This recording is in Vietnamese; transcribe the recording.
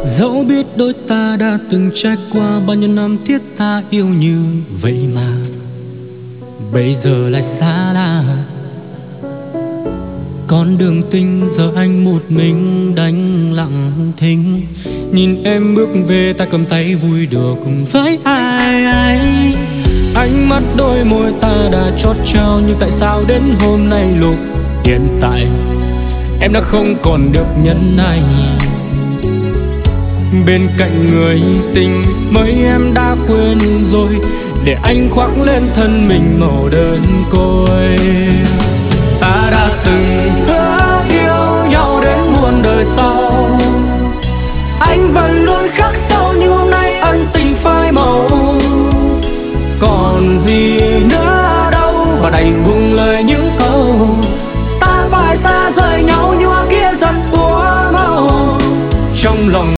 Dẫu biết đôi ta đã từng trải qua bao nhiêu năm thiết tha yêu như vậy mà bây giờ lại xa lạ. Con đường tình giờ anh một mình đánh lặng thinh, nhìn em bước về ta cầm tay vui đùa cùng với ai. Ánh mắt đôi môi ta đã chót trao, nhưng tại sao đến hôm nay lúc hiện tại em đã không còn được nhẫn nại. Bên cạnh người tình mới em đã quên rồi, để anh khoác lên thân mình màu đơn côi. Ta đã từng